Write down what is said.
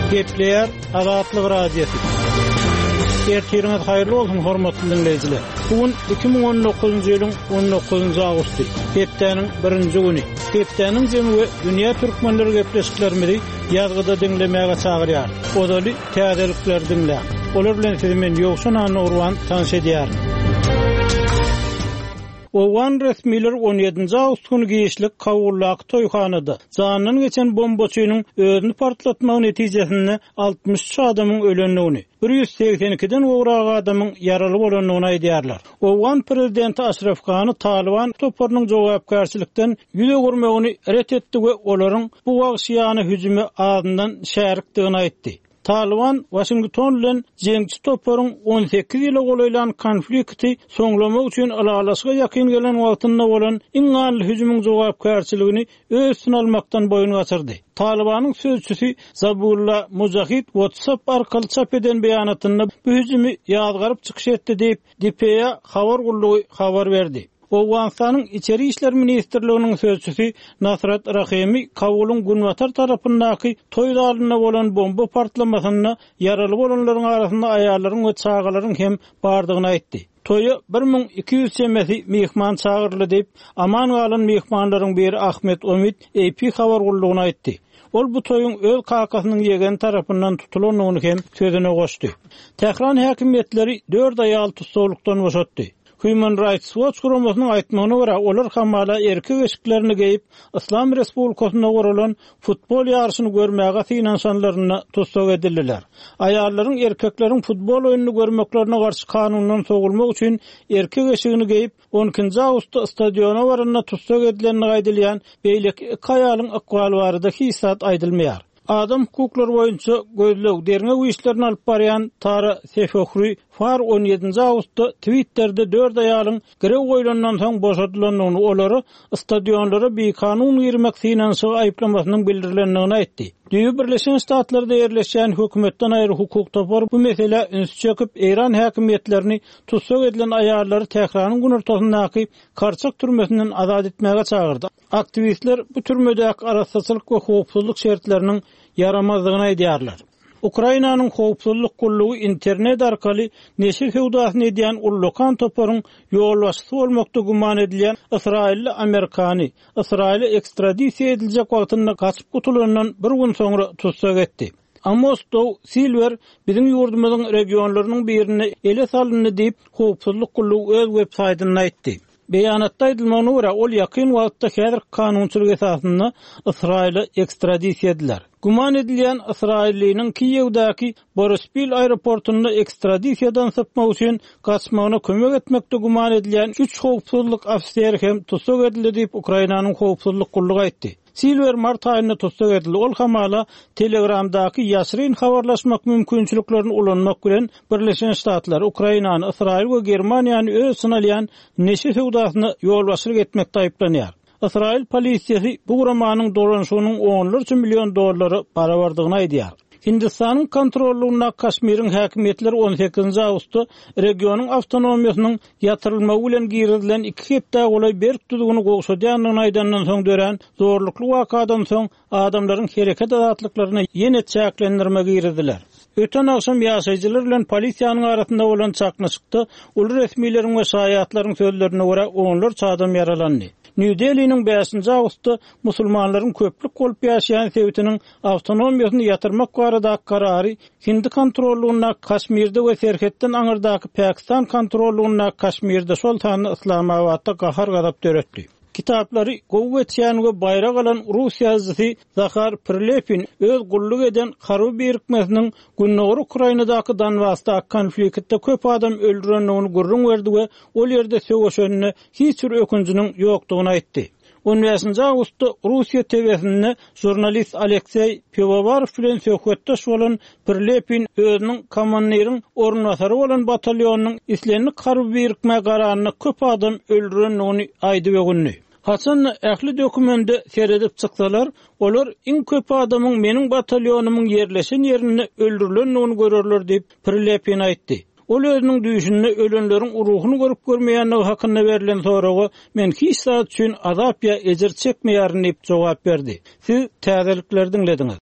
Gepleyer Azatlyk Radiosu. Ertiriniz hayırlı olsun hormatly dinleyijiler. Bugün 2019-njy ýylyň 19-njy agusty. Hepdeniň 1-nji güni. Hepdeniň jemgy dünýä türkmenleri gepleşiklerimizi ýazgyda dinlemäge çagyrýar. Odaly täzelikler dinlä. Olar bilen sizi men Ýogşan Urwan tanış edýär. Owan resmiler 17-nji awgust günü giýişlik Kawullaky toýhanada janynyň geçen bombaçynyň özüni partlatmagy netijesinde 63 adamyň ölenligini, 182-den owrak adamyň yaraly bolanyny aýdýarlar. Owan prezidenti Ashraf Gany Taliban toplarynyň jogapkärçilikden ýüze gürmegini ret etdi we olaryň bu wagşyany hüjümi adyndan şärikdigini aýtdy. Taliban Washington bilen jeňçi toplaryň 18 ýyla golaýlan konflikti soňlamak üçin alalaşyga ýakyn gelen wagtynda bolan iňňal hüjümüň jogapkärçiligini öz üstüne almakdan boyun gaçyrdy. Talibanyň sözçüsi Zabullah Mujahid WhatsApp arkaly çap eden beýanatynda bu hüjümi ýazgaryp çykyş etdi diýip DPA habar gullugy habar berdi. Owganistanyň içeri işler ministrliginiň sözçüsi Nasrat Rahimi Kabulun Gunwatar tarapyndaky toý zalyna bolan bomba partlamasyna yaraly bolanlaryň arasynda aýallaryň we çagalaryň hem bardygyny aýtdy. Toýa 1200 semesi mehman çagyrly diýip aman galan mehmanlaryň biri Ahmet Omid AP habar gullugyna aýtdy. Ol bu toýuň öz kakasynyň ýegen tarapyndan tutulanyny hem sözüne goşdy. Tehran häkimetleri 4 aýal tutsaglykdan boşatdy. Human Rights Watch guramasynyň aýtmagyna görä, olar hamala erkek eşiklerini geyip Islam Respublikasyna guralan futbol ýarşyny görmäge finansanlaryna tutsag edildiler. Aýallaryň erkekleriň futbol oýunyny görmeklerine garşy kanundan sogulmak üçin erkek eşigini geyip 12-nji awgustda stadiona baranyna tutsag edilenini aýdylýan beýleki iki aýalyň akwaly barada hisat aýdylmaýar. Adam hukuklary boýunça gözleg derine işlerini alyp barýan Tara Sefohri Far 17-nji awgustda Twitter'de 4 aýalyň grew goýulandan soň boşadylanlygyny, olary stadionlara beýkanun girmek finansiýa aýplamasynyň bildirilendigini aýtdy. Düýü Birleşen Ştatlarda ýerleşen hökümetden aýry hukuk tapar bu mesele üns çöküp Iran häkimetlerini tutsag edilen aýallary Tehranyň günürtasyndaky karçak türmesinden azad etmäge çagyrdy. Aktivistler bu türmedäki arassaçylyk we howpsuzlyk şertleriniň yaramazlygyny aýdýarlar. Ukrainanyň howpsuzlyk gullugy internet arkaly neşir hewdasyny edýän ullukan toparyň ýolbaşçysy bolmakda guman edilýän Israilli Amerikany Israile ekstradisiýa ediljek wagtynda gaçyp gutulandan bir gün soňra tutsag etdi. Amos Silver biziň ýurdumyzyň regionlarynyň birine ele salyndy diýip howpsuzlyk gullugy öz web-saýtyna aýtdy. Beýanatda aýdylmagyna görä, ol ýakyn wagtda häzir kanunçylyk esasynda Israile ekstradisiýa ediler. Guman edilýän Israilliniň Kiýewdäki Borispil aeroportunda ekstradisiýadan sypmak üçin gaçmagyna kömek etmekde guman edilýän 3 howpsuzlyk ofiseri hem tutsag edildi diýip Ukrainanyň howpsuzlyk gullugy aýtdy. Silver mart aýynda tutsag edildi. Ol hamala Telegramdaky ýaşyryn habarlaşmak mümkinçiliklerini ulanmak bilen Birleşen Ştatlar, Ukrainany, Israil we Germaniýany öz synalýan neşe hewdasyny ýolbaşçylyk etmekde aýplanýar. Israil polisiýasy bu guramanyň dolanşygynyň $10 milyon barabardygyny aýdýar. Hindistanyň kontrollugyna Kaşmyryň häkimetleri 18-nji awgustda regionyň awtonomiýasynyň ýatyrylmagy bilen girdilen 2 hepde golay berk tutugyny gowşadýanyny aýdandan soň dören zorlukly wakadan soň adamlaryň hereket azatlyklaryny ýene çäklendirmegi girdiler. Öten akşam ýaşaýjylar bilen polisiýanyň arasynda bolan çaknaşykda ul resmiýetlerin we şaýatlaryň sözlerine görä 10 adam yaralandy. New Delhi'nin 5-nji awgustda musulmanlaryň köplük bolup ýaşaýan sebäbiniň awtonomiýasyny ýatyrmak barada karary Hindi kontrollugyna Kaşmyrda we Serhetden aňyrdaky Pakistan kontrollugyna Kaşmyrda Sultany Islamabadda gahar gadap döretdi. Kitaplary gowwetýän we baýrak alan Rus ýazgysy Zakhar Prilepin öz gulluk eden Harby birikmesiniň Günnäwr Ukrainadaky Donbassdaky konfliktde köp adam öldürenligini gurrun berdi we ol ýerde söwüşenine hiç bir ökünjiniň ýokdugyny aýtdy. 15-nji awgustda Russiýa TV'sinde jurnalist Aleksey Pivovarov bilen söhbetdeş bolan Prilepin özüniň komandiryň ornatary bolan batalýonyň islenlik harby birikme garanyny köp adam öldürenligini aýdy we günni. Hasan ähli dokumentte seredip çyksalar, olar iň köp adamyň meniň batalýonumyň ýerleşen ýerini öldürilenligini görürler diýip Prilepin aýtdy. Ol özüniň düýüşinde ölenleriň ruhuny görüp görmeýänligi hakynda berilen soraga men hiç zat üçin azap ýa ejir çekmeýärin diýip jogap berdi. Siz täzelikler dinlediňiz.